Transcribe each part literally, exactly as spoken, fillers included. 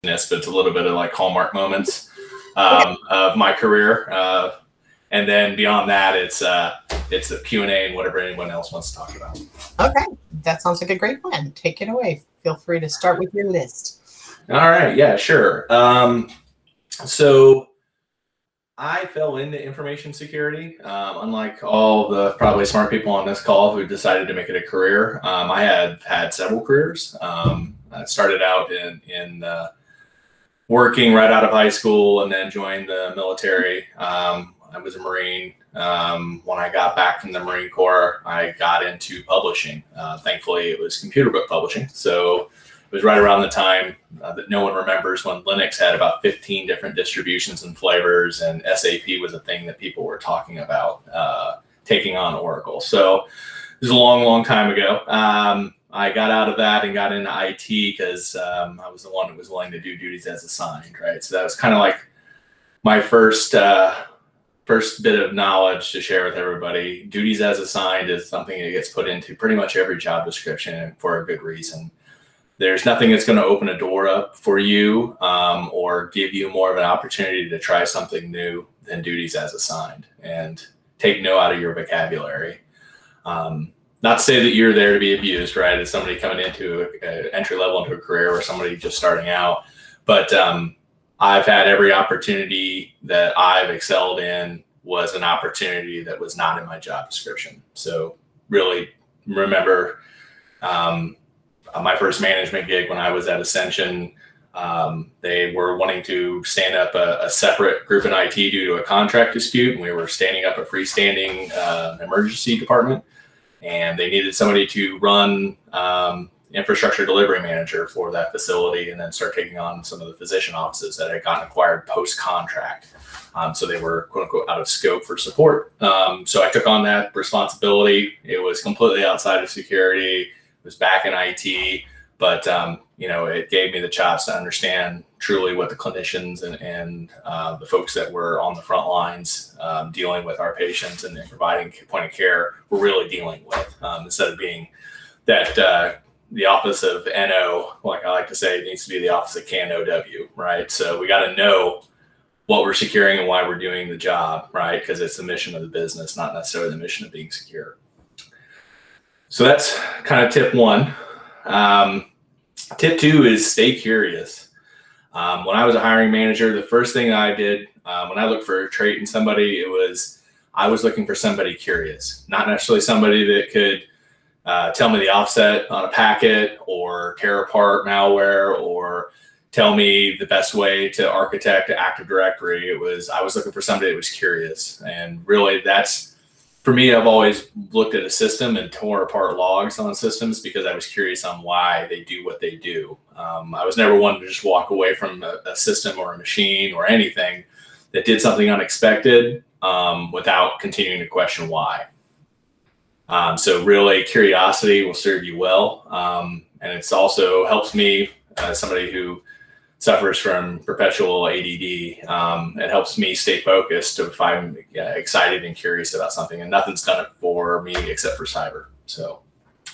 but it's a little bit of like hallmark moments um, of my career. Uh, and then beyond that, it's uh, it's a Q and A and whatever anyone else wants to talk about. Okay, that sounds like a great plan. Take it away. Feel free to start with your list. All right, yeah, sure. Um, so I fell into information security. Um, unlike all the probably smart people on this call who decided to make it a career, um, I had had several careers. Um, I started out in in uh, working right out of high school, and then joined the military. Um, I was a Marine. Um, when I got back from the Marine Corps, I got into publishing. Uh, thankfully, it was computer book publishing. So it was right around the time uh, that no one remembers when Linux had about fifteen different distributions and flavors, and S A P was a thing that people were talking about uh, taking on Oracle. So it was a long, long time ago. Um, I got out of that and got into I T because um, I was the one that was willing to do duties as assigned, right? So that was kind of like my first uh, first bit of knowledge to share with everybody. Duties as assigned is something that gets put into pretty much every job description for a good reason. There's nothing that's going to open a door up for you um, or give you more of an opportunity to try something new than duties as assigned. And take no out of your vocabulary. Um, Not to say that you're there to be abused, right? As somebody coming into an entry level into a career or somebody just starting out. But um, I've had every opportunity that I've excelled in was an opportunity that was not in my job description. So really remember um, my first management gig when I was at Ascension. Um, they were wanting to stand up a, a separate group in I T due to a contract dispute. And we were standing up a freestanding uh, emergency department. And they needed somebody to run um, infrastructure delivery manager for that facility, and then start taking on some of the physician offices that had gotten acquired post-contract. Um, so they were, quote unquote, out of scope for support. Um, so I took on that responsibility. It was completely outside of security. It was back in I T, but um, you know, it gave me the chops to understand truly what the clinicians and, and uh, the folks that were on the front lines um, dealing with our patients and, and providing point of care were really dealing with, um, instead of being that uh, the office of N O, like I like to say, it needs to be the office of K N O W, right? So we got to know what we're securing and why we're doing the job, right? Because it's the mission of the business, not necessarily the mission of being secure. So that's kind of tip one. Um, tip two is stay curious. Um, when I was a hiring manager, the first thing I did uh, when I looked for a trait in somebody, it was I was looking for somebody curious, not necessarily somebody that could uh, tell me the offset on a packet or tear apart malware or tell me the best way to architect Active Directory. It was I was looking for somebody that was curious, and really that's for me. I've always looked at a system and tore apart logs on systems because I was curious on why they do what they do. Um, I was never one to just walk away from a, a system or a machine or anything that did something unexpected um, without continuing to question why. Um, so really, curiosity will serve you well, um, and it's also helps me as somebody who suffers from perpetual A D D. Um, it helps me stay focused if I'm uh, excited and curious about something, and nothing's done it for me except for cyber. So,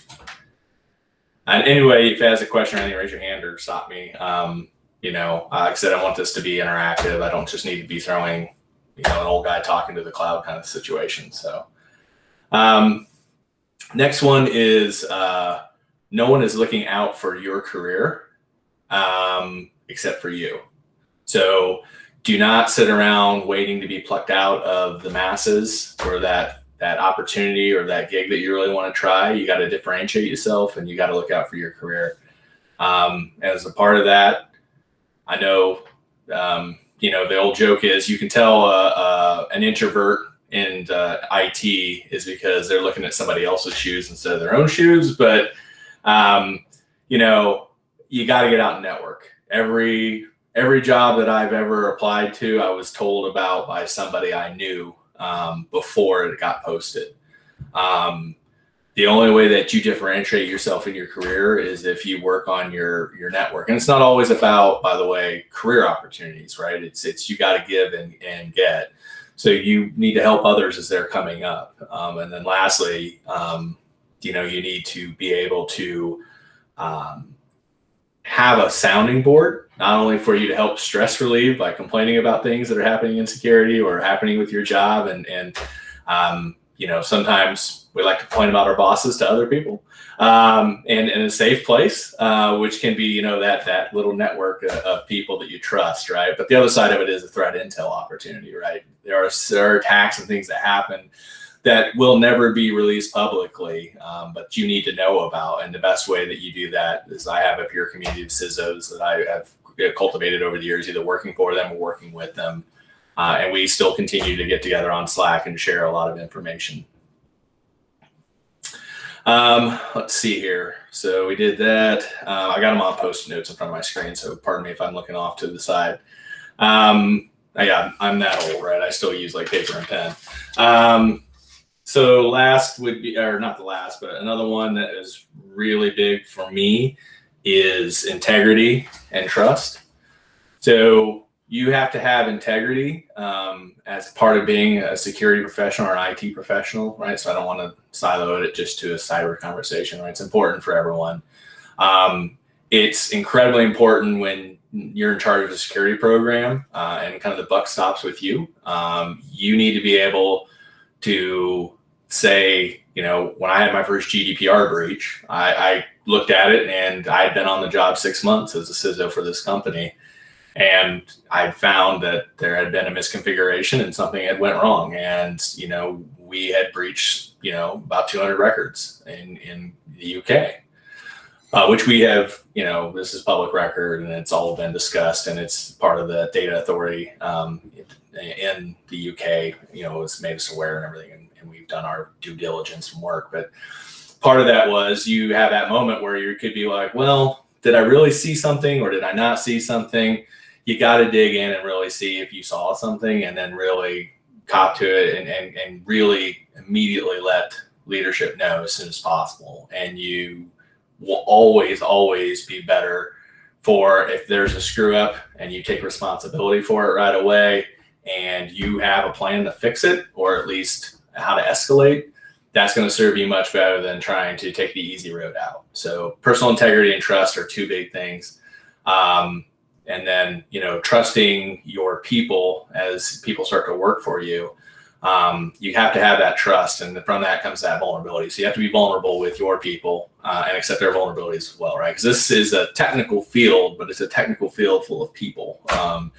and anyway, if you has a question or anything, raise your hand or stop me. Um, you know, like I said, I want this to be interactive. I don't just need to be throwing, you know, an old guy talking to the cloud kind of situation. So, um, next one is uh, no one is looking out for your career. Um, except for you. So do not sit around waiting to be plucked out of the masses for that that opportunity or that gig that you really want to try. You got to differentiate yourself, and you got to look out for your career. Um, as a part of that, I know, um, you know, the old joke is you can tell uh, uh, an introvert in uh, I T is because they're looking at somebody else's shoes instead of their own shoes. But, um, you know, you got to get out and network. Every every job that I've ever applied to, I was told about by somebody I knew um, before it got posted. Um, the only way that you differentiate yourself in your career is if you work on your your network. And it's not always about, by the way, career opportunities, right? It's it's you got to give and, and get. So you need to help others as they're coming up. Um, and then lastly, um, you know, you need to be able to um, have a sounding board, not only for you to help stress relieve by complaining about things that are happening in security or happening with your job. And, and um, you know, sometimes we like to complain about our bosses to other people, um, and in a safe place, uh, which can be, you know, that, that little network of, of people that you trust, right? But the other side of it is a threat intel opportunity, right? There are, there are attacks and things that happen that will never be released publicly, um, but you need to know about. And the best way that you do that is I have a peer community of C I S Os that I have cultivated over the years, either working for them or working with them. Uh, and we still continue to get together on Slack and share a lot of information. Um, let's see here. So we did that. Uh, I got them on post-it notes in front of my screen, so pardon me if I'm looking off to the side. Um, yeah, I'm that old, right? I still use like paper and pen. Um, So last would be, or not the last, but another one that is really big for me is integrity and trust. So you have to have integrity um, as part of being a security professional or an I T professional, right? So I don't want to silo it just to a cyber conversation, right? It's important for everyone. Um, it's incredibly important when you're in charge of a security program uh, and kind of the buck stops with you. Um, you need to be able to say, you know, when I had my first G D P R breach, I, I looked at it and I had been on the job six months as a C I S O for this company. And I found that there had been a misconfiguration and something had went wrong. And, you know, we had breached, you know, about two hundred records in, in the U K, uh, which we have, you know, this is public record and it's all been discussed and it's part of the data authority um, in the U K, you know, it's made us aware and everything. And, and we've done our due diligence and work. But part of that was you have that moment where you could be like, well, did I really see something or did I not see something? You got to dig in and really see if you saw something and then really cop to it and, and, and really immediately let leadership know as soon as possible. And you will always, always be better for if there's a screw up and you take responsibility for it right away and you have a plan to fix it or at least how to escalate. That's going to serve you much better than trying to take the easy road out. So personal integrity and trust are two big things. Um, and then, you know, trusting your people as people start to work for you. Um, you have to have that trust. And from that comes that vulnerability. So you have to be vulnerable with your people uh, and accept their vulnerabilities as well, right? Because this is a technical field, but it's a technical field full of people. Um,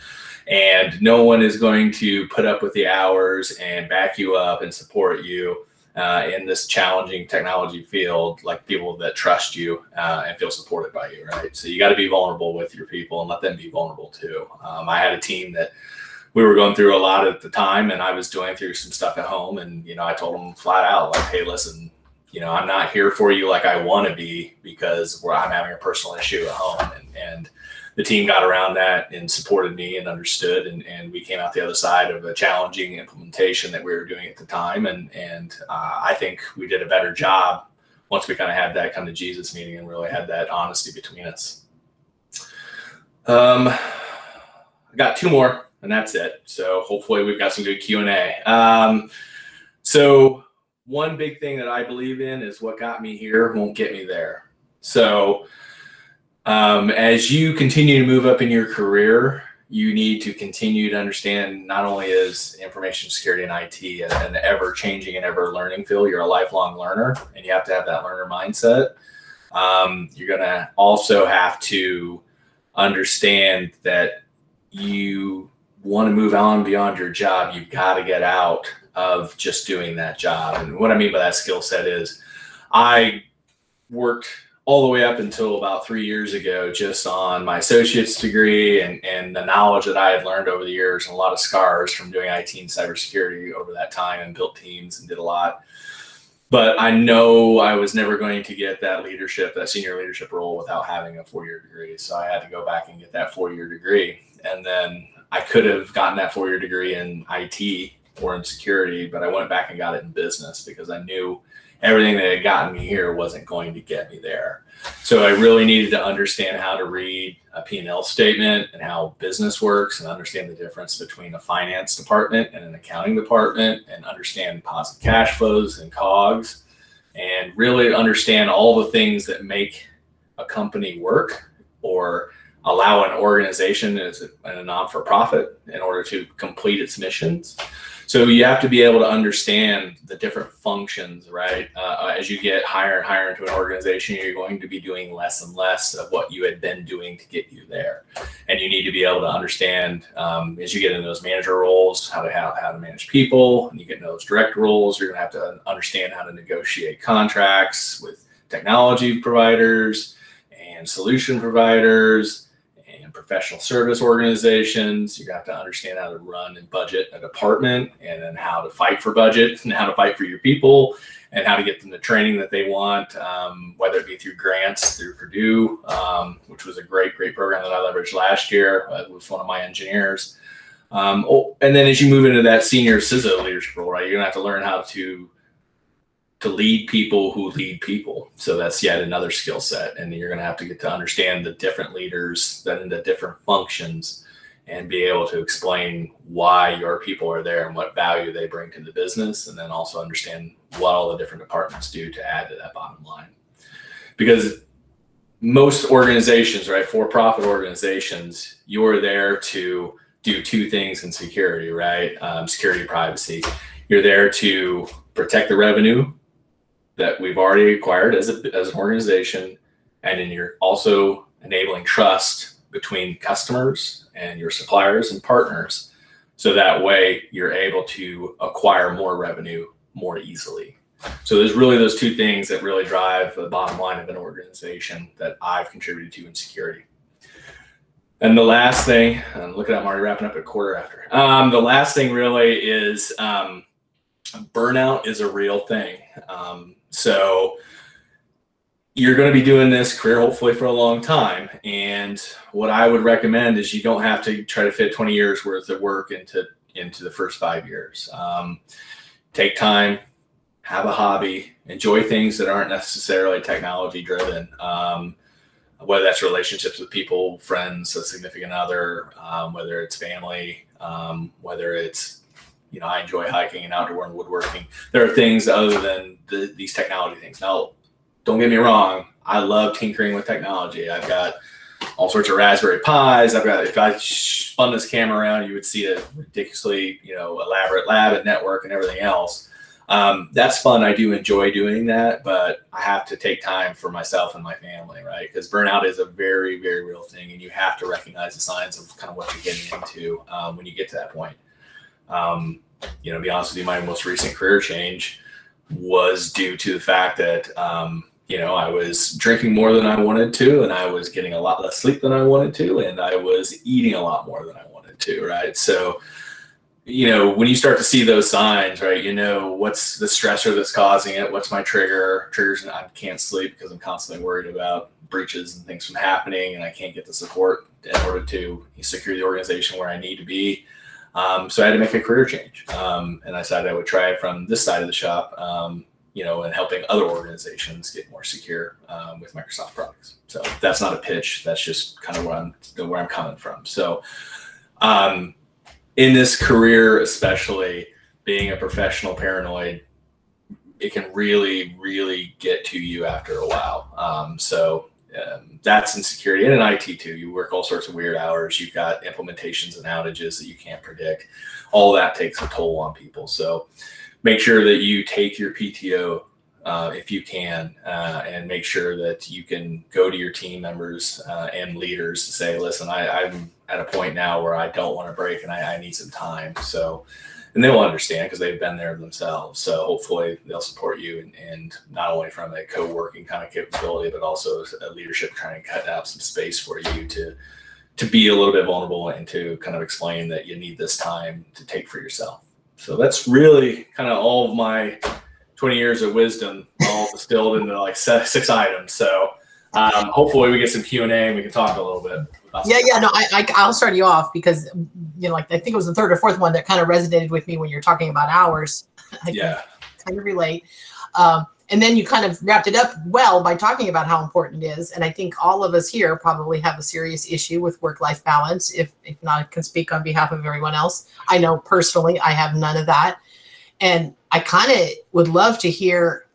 and no one is going to put up with the hours and back you up and support you Uh, in this challenging technology field, like people that trust you uh, and feel supported by you, right? So you got to be vulnerable with your people and let them be vulnerable too. Um, I had a team that we were going through a lot at the time, and I was doing through some stuff at home, and you know, I told them flat out, like, "Hey, listen, you know, I'm not here for you like I want to be because we're, I'm having a personal issue at home," and and the team got around that and supported me and understood, and, and we came out the other side of a challenging implementation that we were doing at the time. And, and uh, I think we did a better job once we kind of had that come to Jesus meeting and really had that honesty between us. Um, I got two more and that's it. So hopefully we've got some good Q and A. Um, so one big thing that I believe in is what got me here won't get me there. So Um, as you continue to move up in your career, you need to continue to understand not only is information security and I T an ever changing and ever learning field, you're a lifelong learner and you have to have that learner mindset. Um, you're going to also have to understand that you want to move on beyond your job. You've got to get out of just doing that job. And what I mean by that skill set is I worked all the way up until about three years ago, just on my associate's degree and, and the knowledge that I had learned over the years and a lot of scars from doing I T and cybersecurity over that time and built teams and did a lot. But I know I was never going to get that leadership, that senior leadership role without having a four-year degree. So I had to go back and get that four-year degree. And then I could have gotten that four-year degree in I T or in security, but I went back and got it in business because I knew everything that had gotten me here wasn't going to get me there. So I really needed to understand how to read a P and L statement and how business works and understand the difference between a finance department and an accounting department and understand positive cash flows and COGS and really understand all the things that make a company work or allow an organization as a, a non-for-profit in order to complete its missions. So you have to be able to understand the different functions, right? Uh, as you get higher and higher into an organization, you're going to be doing less and less of what you had been doing to get you there. And you need to be able to understand, um, as you get into those manager roles, how to have, how to manage people, and you get into those direct roles, you're gonna have to understand how to negotiate contracts with technology providers and solution providers, professional service organizations. You have to understand how to run and budget a department, and then how to fight for budget, and how to fight for your people, and how to get them the training that they want, um, whether it be through grants through Purdue, um, which was a great, great program that I leveraged last year uh, with one of my engineers. Um, oh, and then as you move into that senior C I S O leadership role, right, you're gonna have to learn how to to lead people who lead people. So that's yet another skill set. And you're going to have to get to understand the different leaders that in the different functions, and be able to explain why your people are there and what value they bring to the business. And then also understand what all the different departments do to add to that bottom line. Because most organizations, right, for-profit organizations, you're there to do two things in security, right? Um, security, privacy. You're there to protect the revenue that we've already acquired as, a, as an organization, and then you're also enabling trust between customers and your suppliers and partners, so that way you're able to acquire more revenue more easily. So there's really those two things that really drive the bottom line of an organization that I've contributed to in security. And the last thing, um, look at that, I'm already wrapping up at quarter after. Um, the last thing really is um, burnout is a real thing. Um, so you're going to be doing this career hopefully for a long time. And what I would recommend is you don't have to try to fit twenty years worth of work into, into the first five years. Um, take time, have a hobby, enjoy things that aren't necessarily technology driven. Um, whether that's relationships with people, friends, a significant other, um, whether it's family, um, whether it's, you know, I enjoy hiking and outdoor and woodworking. There are things other than the, these technology things. Now, don't get me wrong. I love tinkering with technology. I've got all sorts of Raspberry Pis. I've got, if I spun this camera around, you would see a ridiculously, you know, elaborate lab and network and everything else. Um, that's fun. I do enjoy doing that, but I have to take time for myself and my family, right? Because burnout is a very, very real thing, and you have to recognize the signs of kind of what you're getting into um, when you get to that point. Um, you know, to be honest with you, my most recent career change was due to the fact that, um, you know, I was drinking more than I wanted to, and I was getting a lot less sleep than I wanted to, and I was eating a lot more than I wanted to, right? So, you know, when you start to see those signs, right, you know, what's the stressor that's causing it? What's my trigger? Triggers, and I can't sleep because I'm constantly worried about breaches and things from happening, and I can't get the support in order to secure the organization where I need to be. Um, so I had to make a career change. Um, and I decided I would try it from this side of the shop, um, you know, and helping other organizations get more secure um, with Microsoft products. So that's not a pitch. That's just kind of where I'm, where I'm coming from. So um, in this career, especially being a professional paranoid, it can really, really get to you after a while. Um, so Um, that's in security, and in I T too. You work all sorts of weird hours. You've got implementations and outages that you can't predict. All that takes a toll on people. So make sure that you take your P T O uh, if you can, uh, and make sure that you can go to your team members uh, and leaders to say, listen, I, I'm at a point now where I don't want to break, and I, I need some time. So, and they will understand because they've been there themselves. So hopefully they'll support you, and, and not only from a co-working kind of capability, but also a leadership trying to cut out some space for you to, to be a little bit vulnerable and to kind of explain that you need this time to take for yourself. So that's really kind of all of my twenty years of wisdom all distilled into like six items. So um, hopefully we get some Q and A and we can talk a little bit. Yeah, yeah, no, I, I, I'll start you off because, you know, like I think it was the third or fourth one that kind of resonated with me when you're talking about hours. I yeah. kind of relate. Um, and then you kind of wrapped it up well by talking about how important it is. And I think all of us here probably have a serious issue with work-life balance. If, if not, I can speak on behalf of everyone else. I know personally I have none of that. And I kind of would love to hear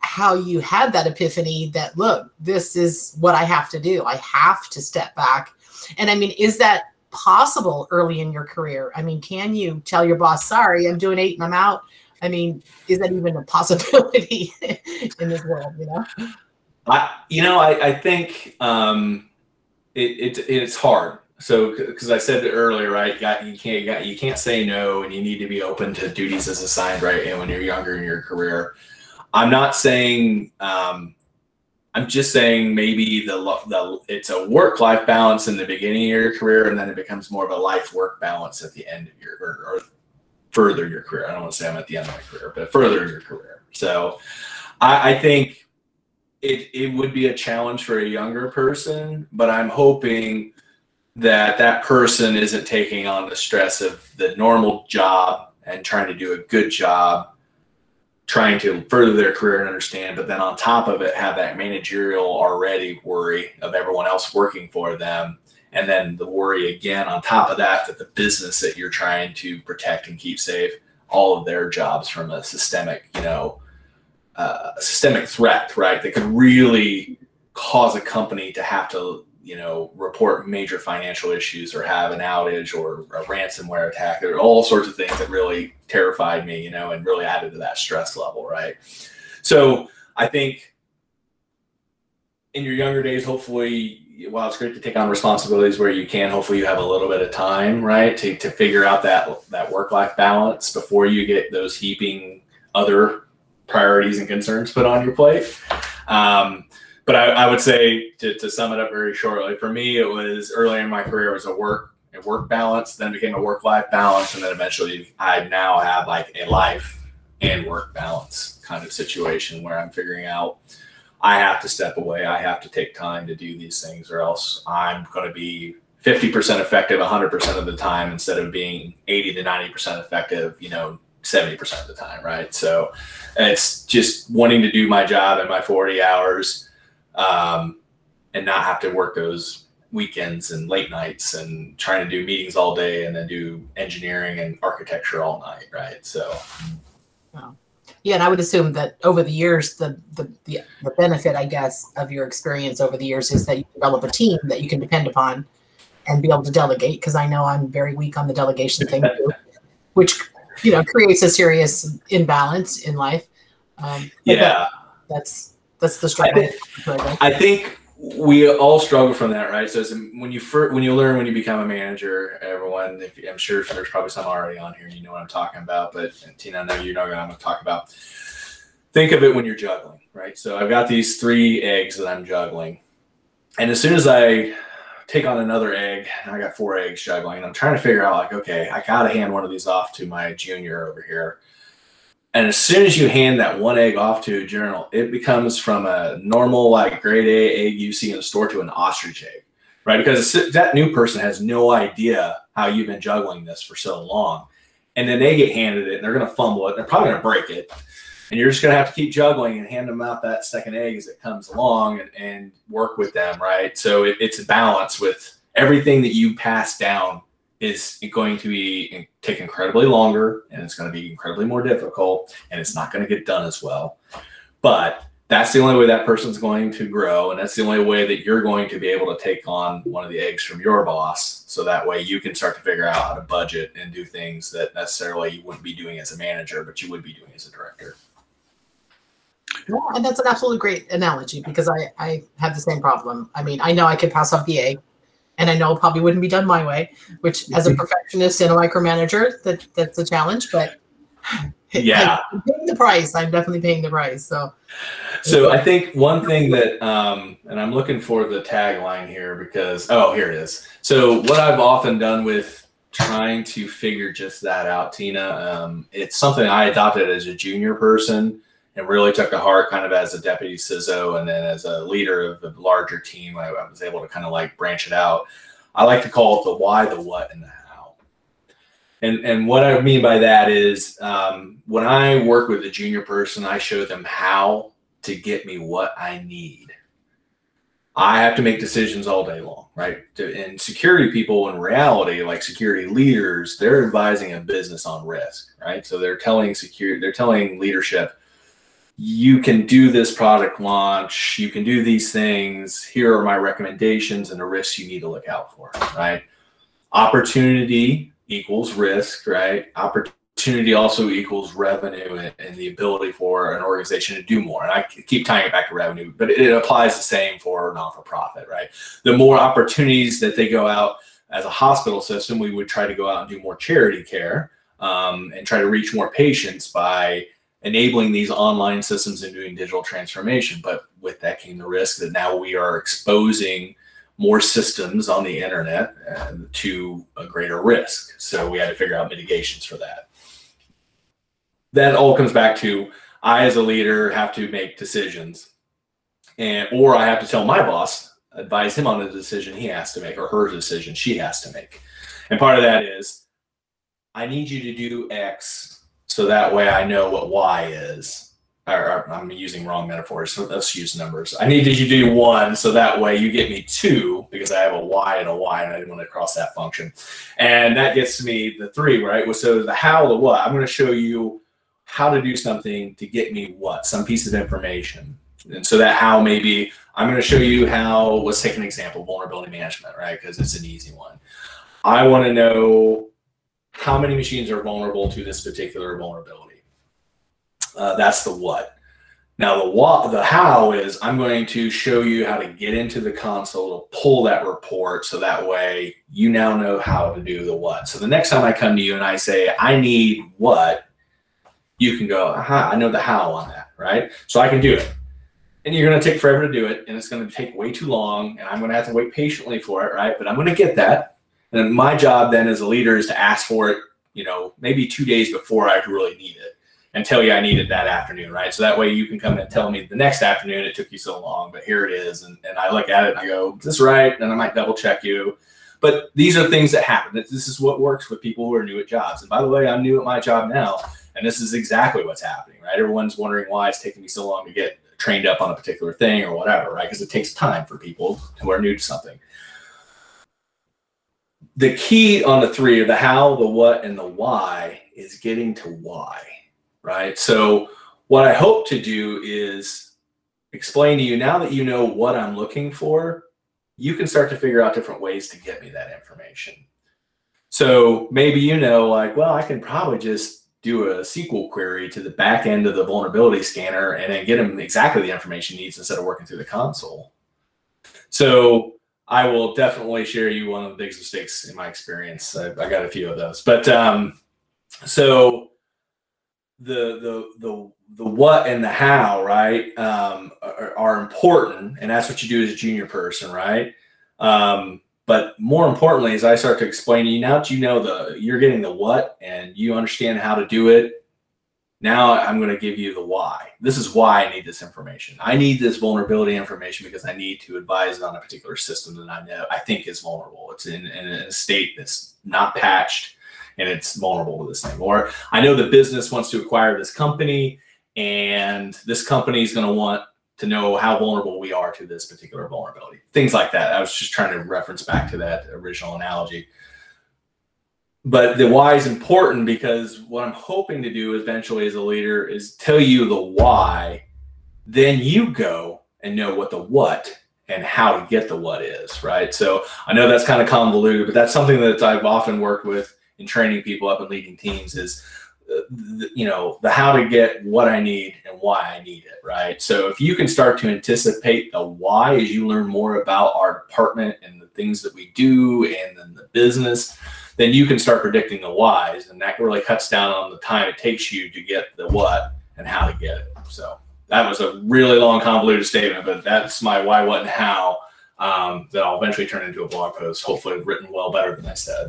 how you had that epiphany that, look, this is what I have to do. I have to step back. And I mean, is that possible early in your career? I mean, can you tell your boss, sorry, I'm doing eight and I'm out? I mean, is that even a possibility in this world, you know? I, you know, I, I think um, it, it it's hard. So, because I said it earlier, right? You, got, you can't you, got, you can't say no, and you need to be open to duties as assigned, right? And when you're younger in your career, I'm not saying. Um, I'm just saying maybe the the it's a work-life balance in the beginning of your career, and then it becomes more of a life-work balance at the end of your or, or further your career. I don't want to say I'm at the end of my career, but further in your career. So, I, I think it it would be a challenge for a younger person, but I'm hoping that that person isn't taking on the stress of the normal job and trying to do a good job, trying to further their career and understand, but then on top of it, have that managerial already worry of everyone else working for them. And then the worry again, on top of that, that the business that you're trying to protect and keep safe, all of their jobs from a systemic, you know, uh, systemic threat, right? That could really cause a company to have to, you know, report major financial issues or have an outage or a ransomware attack. There are all sorts of things that really terrified me, you know, and really added to that stress level, right? So I think in your younger days, hopefully, while it's great to take on responsibilities where you can, hopefully you have a little bit of time, right, to, to figure out that, that work-life balance before you get those heaping other priorities and concerns put on your plate. Um, But I, I would say, to, to sum it up very shortly, for me, it was early in my career, it was a work a work balance, then became a work-life balance, and then eventually I now have like a life and work balance kind of situation where I'm figuring out I have to step away, I have to take time to do these things, or else I'm going to be fifty percent effective one hundred percent of the time instead of being eighty to ninety percent effective, you know, seventy percent of the time, right? So it's just wanting to do my job in my forty hours. Um, and not have to work those weekends and late nights and trying to do meetings all day and then do engineering and architecture all night, right? So, wow. Yeah, and I would assume that over the years, the, the the the benefit, I guess, of your experience over the years is that you develop a team that you can depend upon and be able to delegate. Because I know I'm very weak on the delegation thing too, which you know creates a serious imbalance in life. Um, yeah, that, that's. That's the struggle. I think, I think we all struggle from that, right? So it's, when you first, when you learn when you become a manager, everyone, if, I'm sure there's probably some already on here, you know what I'm talking about. But Tina, I know you know what I'm going to talk about. Think of it when you're juggling, right? So I've got these three eggs that I'm juggling, and as soon as I take on another egg, I got four eggs juggling, and I'm trying to figure out like, okay, I got to hand one of these off to my junior over here. And as soon as you hand that one egg off to a journal, it becomes from a normal, like grade A egg you see in the store to an ostrich egg, right? Because that new person has no idea how you've been juggling this for so long. And then they get handed it and they're going to fumble it. They're probably going to break it. And you're just going to have to keep juggling and hand them out that second egg as it comes along and, and work with them, right? So it, it's a balance with everything that you pass down is going to be take incredibly longer, and it's going to be incredibly more difficult, and it's not going to get done as well. But that's the only way that person's going to grow, and that's the only way that you're going to be able to take on one of the eggs from your boss, so that way you can start to figure out how to budget and do things that necessarily you wouldn't be doing as a manager, but you would be doing as a director. Yeah, and that's an absolutely great analogy, because I, I have the same problem. I mean, I know I could pass off the egg, and I know it probably wouldn't be done my way, which as a perfectionist and a micromanager, that that's a challenge, but yeah, I'm paying the price. I'm definitely paying the price. So, so I think one thing that, um, and I'm looking for the tagline here because, oh, here it is. So what I've often done with trying to figure just that out, Tina, um, it's something I adopted as a junior person and really took to heart kind of as a deputy C I S O, and then as a leader of a larger team, I, I was able to kind of like branch it out. I like to call it the why, the what, and the how. And and what I mean by that is um, when I work with a junior person, I show them how to get me what I need. I have to make decisions all day long, right? And security people in reality, like security leaders, they're advising a business on risk, right? So they're telling security, they're telling leadership, you can do this product launch, you can do these things, here are my recommendations and the risks you need to look out for, right? Opportunity equals risk, right? Opportunity also equals revenue and, and the ability for an organization to do more. And I keep tying it back to revenue, but it applies the same for non-for-profit, right? The more opportunities that they go out as a hospital system, we would try to go out and do more charity care um, and try to reach more patients by enabling these online systems and doing digital transformation. But with that came the risk that now we are exposing more systems on the internet uh, to a greater risk. So we had to figure out mitigations for that. That all comes back to, I as a leader have to make decisions, and or I have to tell my boss, advise him on the decision he has to make, or her decision she has to make. And part of that is, I need you to do X so that way I know what Y is. Or, or I'm using wrong metaphors, so let's use numbers. I need you to do one so that way you get me two, because I have a Y and a Y and I didn't want to cross that function. And that gets me the three, right? So the how, the what. I'm going to show you how to do something to get me what, some piece of information. And so that how, maybe I'm going to show you how, let's take an example, vulnerability management, right? Because it's an easy one. I want to know how many machines are vulnerable to this particular vulnerability. Uh, that's the what. Now the what, the how is, I'm going to show you how to get into the console to pull that report, so that way you now know how to do the what. So the next time I come to you and I say, I need what, you can go, aha, I know the how on that, right? So I can do it. And you're going to take forever to do it, and it's going to take way too long, and I'm going to have to wait patiently for it, right? But I'm going to get that. And my job then as a leader is to ask for it, you know, maybe two days before I really need it, and tell you I need it that afternoon, right? So that way you can come and tell me the next afternoon, it took you so long, but here it is. And, and I look at it and I go, is this right? And I might double check you. But these are things that happen. This is what works with people who are new at jobs. And by the way, I'm new at my job now, and this is exactly what's happening, right? Everyone's wondering why it's taking me so long to get trained up on a particular thing or whatever, right? Because it takes time for people who are new to something. The key on the three, or the how, the what, and the why, is getting to why, right? So what I hope to do is explain to you, now that you know what I'm looking for, you can start to figure out different ways to get me that information. So maybe you know, like, well, I can probably just do a S Q L query to the back end of the vulnerability scanner and then get him exactly the information he needs instead of working through the console. So I will definitely share you one of the biggest mistakes in my experience. I, I got a few of those, but um, so the the the the what and the how, right, um, are, are important, and that's what you do as a junior person, right? Um, but more importantly, as I start to explain to you, now that you know the, you're getting the what and you understand how to do it. Now I'm going to give you the why. This is why I need this information. I need this vulnerability information because I need to advise on a particular system that I know I think is vulnerable. It's in, in a state that's not patched and it's vulnerable to this thing. Or I know the business wants to acquire this company, and this company is going to want to know how vulnerable we are to this particular vulnerability. Things like that. I was just trying to reference back to that original analogy. But the why is important, because what I'm hoping to do eventually as a leader is tell you the why, then you go and know what the what and how to get the what is, right? So I know that's kind of convoluted, but that's something that I've often worked with in training people up and leading teams is, uh, the, you know, the how to get what I need and why I need it, right? So if you can start to anticipate the why as you learn more about our department and the things that we do and then the business, then you can start predicting the whys, and that really cuts down on the time it takes you to get the what and how to get it. So that was a really long, convoluted statement, but that's my why, what, and how um, that I'll eventually turn into a blog post, hopefully written well better than I said.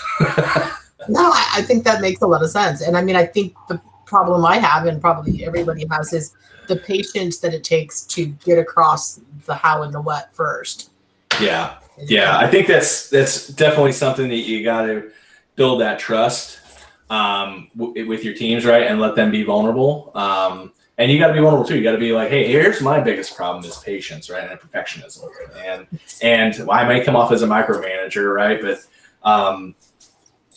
No, I, I think that makes a lot of sense. And I mean, I think the problem I have, and probably everybody has, is the patience that it takes to get across the how and the what first. Yeah. Yeah, I think that's that's definitely something that you got to build that trust um, w- with your teams, right, and let them be vulnerable. Um, and you got to be vulnerable too. You got to be like, hey, here's my biggest problem is patience, right, and perfectionism. And and I may come off as a micromanager, right, but um,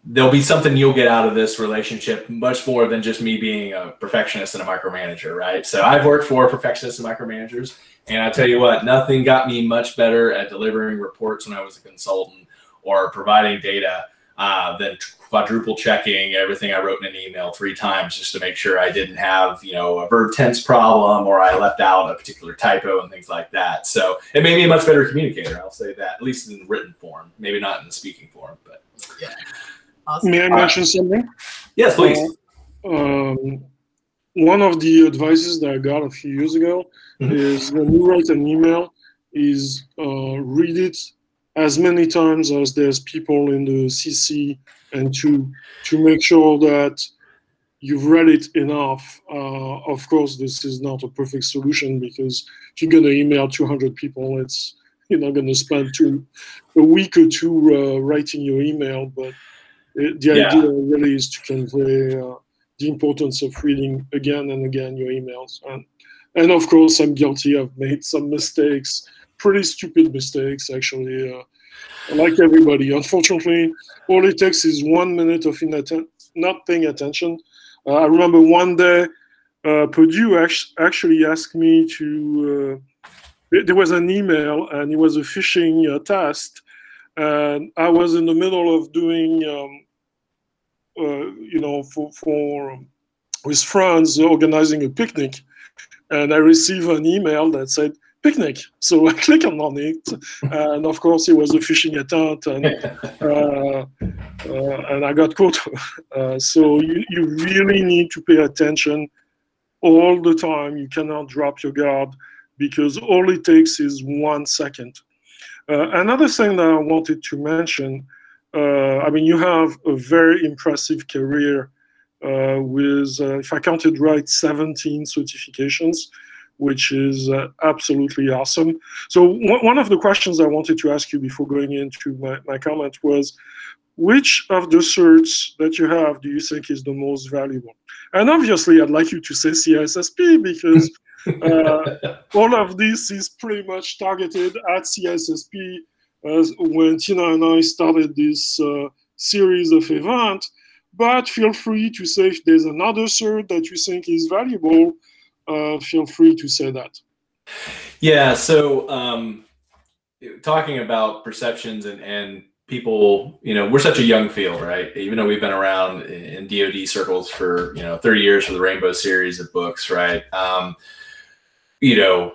there'll be something you'll get out of this relationship much more than just me being a perfectionist and a micromanager, right? So I've worked for perfectionists and micromanagers, and I tell you what, nothing got me much better at delivering reports when I was a consultant or providing data uh, than quadruple checking everything I wrote in an email three times just to make sure I didn't have, you know, a verb tense problem or I left out a particular typo and things like that. So it made me a much better communicator. I'll say that, at least in written form, maybe not in the speaking form, but yeah. Awesome. May I mention something? Yes, please. Uh, um, one of the advices that I got a few years ago mm-hmm. is when you write an email, is uh, read it as many times as there's people in the C C, and to to make sure that you've read it enough. Uh, of course, this is not a perfect solution, because if you're going to email two hundred people, it's you're not going to spend two, a week or two uh, writing your email. But it, the yeah. idea really is to convey uh, the importance of reading again and again your emails. And, and of course, I'm guilty. I've made some mistakes, pretty stupid mistakes, actually. Uh, like everybody, unfortunately, all it takes is one minute of inatten- not paying attention. Uh, I remember one day, uh, Purdue act- actually asked me to, uh, there was an email and it was a phishing uh, test. And I was in the middle of doing, um, uh, you know, for, for um, with friends organizing a picnic. And I received an email that said, picnic. So I clicked on it, and of course it was a phishing attempt, and uh, uh, and I got caught. Uh, so you, you really need to pay attention all the time. You cannot drop your guard, because all it takes is one second. Uh, another thing that I wanted to mention, uh, I mean, you have a very impressive career uh, with, uh, if I counted right, seventeen certifications, which is uh, absolutely awesome. So one, one of the questions I wanted to ask you before going into my, my comment was, which of the certs that you have do you think is the most valuable? And obviously, I'd like you to say C I S S P, because uh, all of this is pretty much targeted at C I S S P. As when Tina and I started this uh, series of events, but feel free to say if there's another cert that you think is valuable. Uh, feel free to say that. Yeah, so um, talking about perceptions and, and people, you know, we're such a young field, right? Even though we've been around in D O D circles for, you know, thirty years for the Rainbow series of books, right? Um, you know,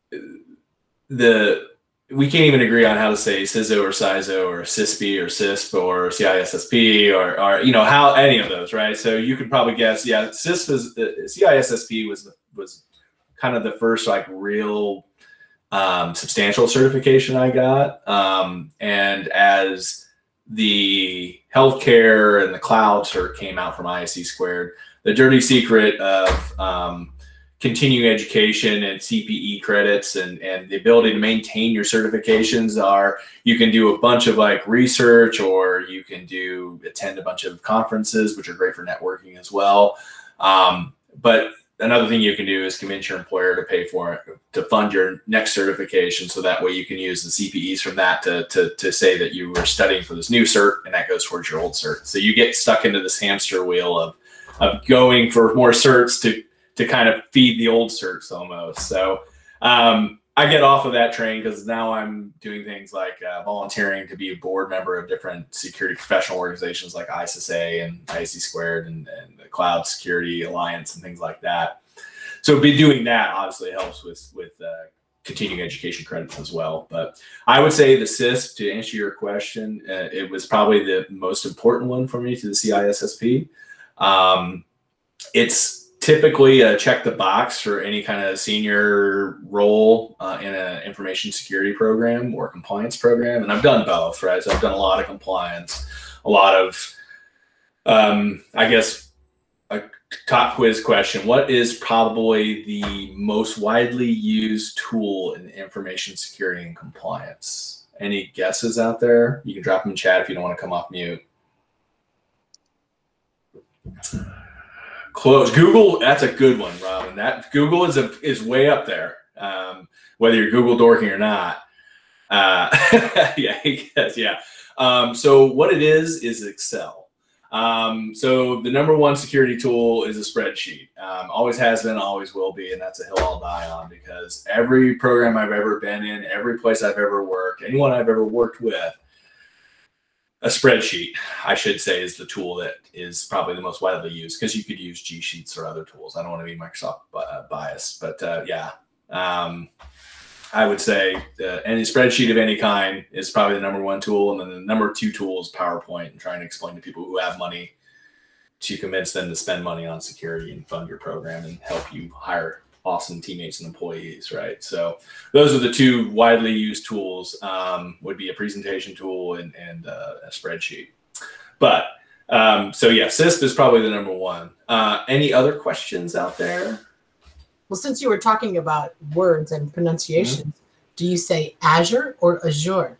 the we can't even agree on how to say C I S O or C I S O or C I S P or C I S P or C I S S P or, or you know, how any of those, right? So you could probably guess, yeah, C I S P was, uh, C I S S P was the, was kind of the first like real um, substantial certification I got. Um, and as the healthcare and the cloud cert came out from I S C Squared, the dirty secret of um, continuing education and C P E credits and, and the ability to maintain your certifications are, you can do a bunch of like research, or you can do attend a bunch of conferences, which are great for networking as well. Um, but another thing you can do is convince your employer to pay for it, to fund your next certification. So that way you can use the C P Es from that to, to, to say that you were studying for this new cert, and that goes towards your old cert. So you get stuck into this hamster wheel of, of going for more certs to, to kind of feed the old certs almost. So um, I get off of that train because now I'm doing things like uh, volunteering to be a board member of different security professional organizations like I S S A and I S C Squared and, and the Cloud Security Alliance and things like that. So be doing that obviously helps with, with uh, continuing education credits as well. But I would say the C I S P, to answer your question, uh, it was probably the most important one for me to the C I S S P. Um, it's typically a check the box for any kind of senior role uh, in an information security program or compliance program. And I've done both, right? So I've done a lot of compliance, a lot of, um, I guess, a top quiz question. What is probably the most widely used tool in information security and compliance? Any guesses out there? You can drop them in chat if you don't want to come off mute. Close. Google, that's a good one, Robin. That Google is a, is way up there, um, whether you're Google dorking or not. Uh, yeah, I guess, yeah. Um, so what it is is Excel. Um, so the number one security tool is a spreadsheet. Um, always has been, always will be, and that's a hill I'll die on, because every program I've ever been in, every place I've ever worked, anyone I've ever worked with, a spreadsheet, I should say, is the tool that is probably the most widely used, because you could use G Sheets or other tools. I don't want to be Microsoft uh, biased, but uh, yeah. Um, I would say uh, any spreadsheet of any kind is probably the number one tool. And then the number two tool is PowerPoint, and trying to explain to people who have money to convince them to spend money on security and fund your program and help you hire awesome teammates and employees, right? So those are the two widely used tools, um, would be a presentation tool and, and uh, a spreadsheet. But um, so yeah, C I S P is probably the number one. Uh, any other questions out there? Well, since you were talking about words and pronunciations, mm-hmm. do you say Azure or Azure?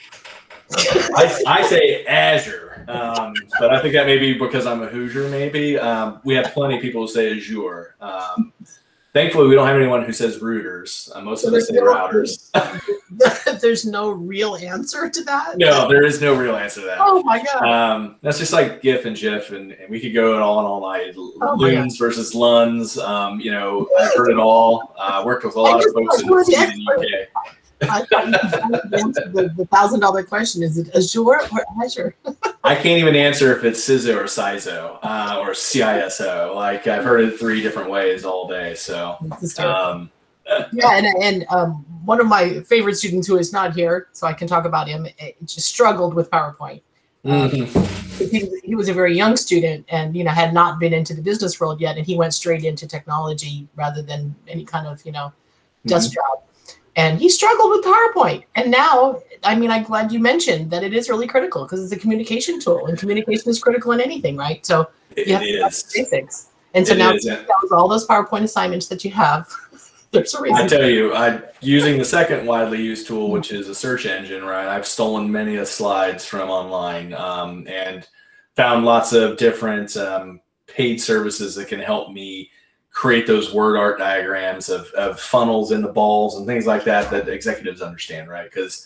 I, I say Azure, um, but I think that may be because I'm a Hoosier, maybe. Um, we have plenty of people who say Azure. Um, thankfully, we don't have anyone who says routers. Uh, most so of us say no, routers. There's no real answer to that? No, there is no real answer to that. Oh, my God. Um, that's just like GIF and GIF, and, and we could go it all and all night. Oh Loons versus Luns. Um, you know, I've heard it all. Uh, worked with a lot of folks in the U K. I thought you answered the, the thousand dollar question. Is it Azure or Azure? I can't even answer if it's C I S O or C I S O uh, or C I S O. Like, I've heard it three different ways all day. So, um, yeah, and and um, one of my favorite students who is not here, so I can talk about him, just struggled with PowerPoint. Mm-hmm. Um, he, he was a very young student, and you know had not been into the business world yet, and he went straight into technology rather than any kind of you know desk mm-hmm. job. And he struggled with PowerPoint. And now, I mean, I'm glad you mentioned that it is really critical, because it's a communication tool, and communication is critical in anything, right? So it, you have it to have the basics. And so it now is. that was all those PowerPoint assignments that you have. There's a reason. I tell you, I using the second widely used tool, which is a search engine, right? I've stolen many of slides from online um, and found lots of different um, paid services that can help me create those word art diagrams of, of funnels in the balls and things like that that executives understand, right? Because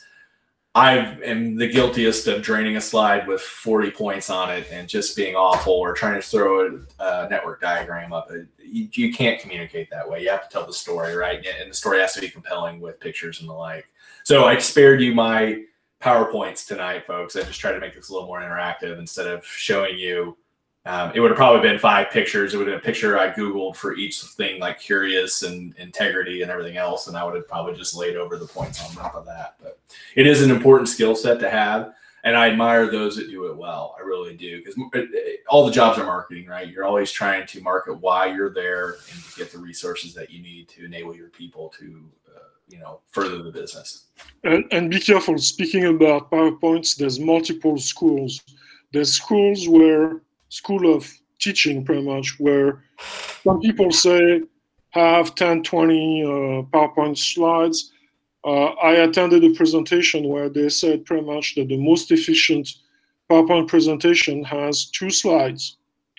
I am the guiltiest of draining a slide with forty points on it and just being awful, or trying to throw a, a network diagram up. You, you can't communicate that way. You have to tell the story, right? And the story has to be compelling with pictures and the like. So I spared you my PowerPoints tonight, folks. I just tried to make this a little more interactive instead of showing you. Um, it would have probably been five pictures. It would have been a picture I Googled for each thing, like curious and integrity and everything else. And I would have probably just laid over the points on top of that. But it is an important skill set to have. And I admire those that do it well. I really do. Because all the jobs are marketing, right? You're always trying to market why you're there and to get the resources that you need to enable your people to, uh, you know, further the business. And, and be careful. Speaking about PowerPoints, there's multiple schools. There's schools where school of teaching, pretty much, where some people say have ten, twenty uh, PowerPoint slides. Uh, I attended a presentation where they said pretty much that the most efficient PowerPoint presentation has two slides,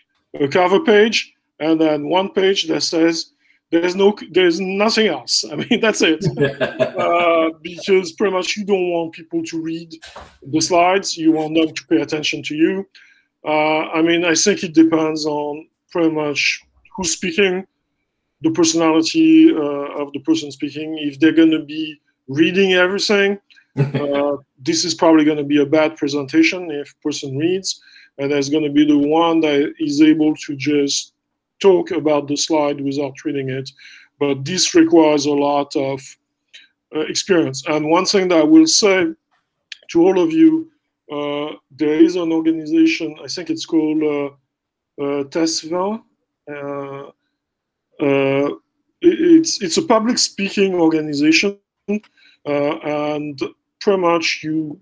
a cover page, and then one page that says there's no, there's nothing else. I mean, that's it. uh, because pretty much you don't want people to read the slides. You want them to pay attention to you. Uh, I mean, I think it depends on pretty much who's speaking, the personality uh, of the person speaking. If they're going to be reading everything, uh, this is probably going to be a bad presentation if person reads. And there's going to be the one that is able to just talk about the slide without reading it. But this requires a lot of uh, experience. And one thing that I will say to all of you, Uh, there is an organization, I think it's called uh, uh, TESVA. Uh, uh, it, it's it's a public speaking organization, uh, and pretty much you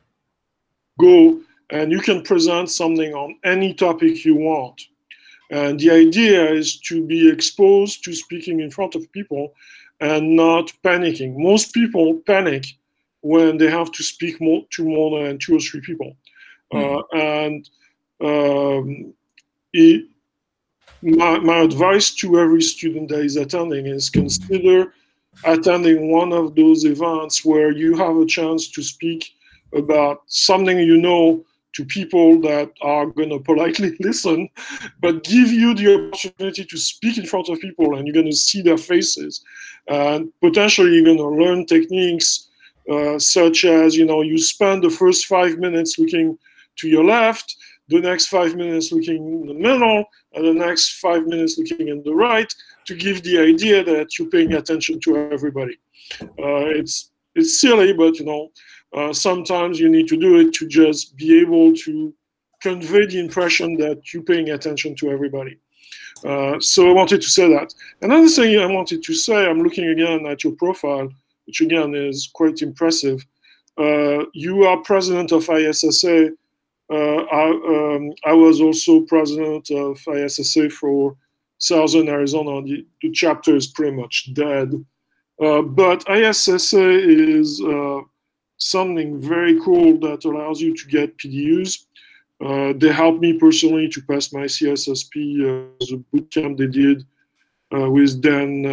go and you can present something on any topic you want. And the idea is to be exposed to speaking in front of people and not panicking. Most people panic when they have to speak more, to more than two or three people. Mm-hmm. uh, and um, it, my, my advice to every student that is attending is consider attending one of those events where you have a chance to speak about something you know to people that are going to politely listen, but give you the opportunity to speak in front of people, and you're going to see their faces. And potentially you're going to learn techniques uh, such as, you know, you spend the first five minutes looking to your left, the next five minutes looking in the middle, and the next five minutes looking in the right, to give the idea that you're paying attention to everybody. Uh, it's it's silly, but you know, uh, sometimes you need to do it to just be able to convey the impression that you're paying attention to everybody. Uh, so I wanted to say that. Another thing I wanted to say, I'm looking again at your profile, which again is quite impressive. Uh, you are president of I S S A. Uh, I, um, I was also president of I S S A for Southern Arizona. The, the chapter is pretty much dead. Uh, but I S S A is uh, something very cool that allows you to get P D Us. Uh, they helped me personally to pass my C S S P, uh, the boot camp they did uh, with Dan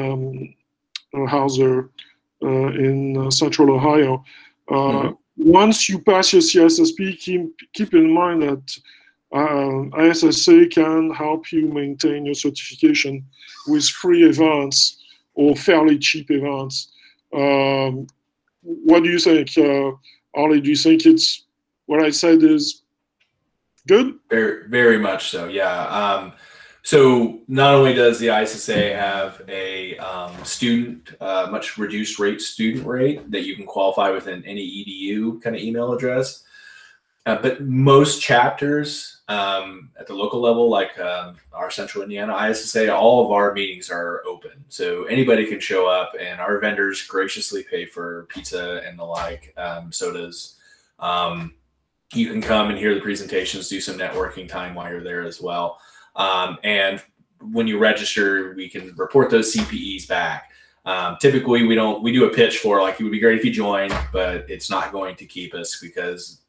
um, Hauser uh, in uh, Central Ohio. Uh, mm-hmm. Once you pass your C S S P, keep, keep in mind that uh, I S S A can help you maintain your certification with free events or fairly cheap events. Um, what do you think, uh, Ollie? Do you think it's what I said is good? Very, very much so. Yeah. Um, so not only does the I S S A have a um, student, uh, much reduced rate student rate that you can qualify within any E D U kind of email address, uh, but most chapters um, at the local level, like um, our Central Indiana I S S A, all of our meetings are open. So anybody can show up, and our vendors graciously pay for pizza and the like, um, sodas. Um, you can come and hear the presentations, do some networking time while you're there as well. Um, and when you register, we can report those C P Es back. Um, typically, we don't, we do a pitch for like, it would be great if you joined, but it's not going to keep us because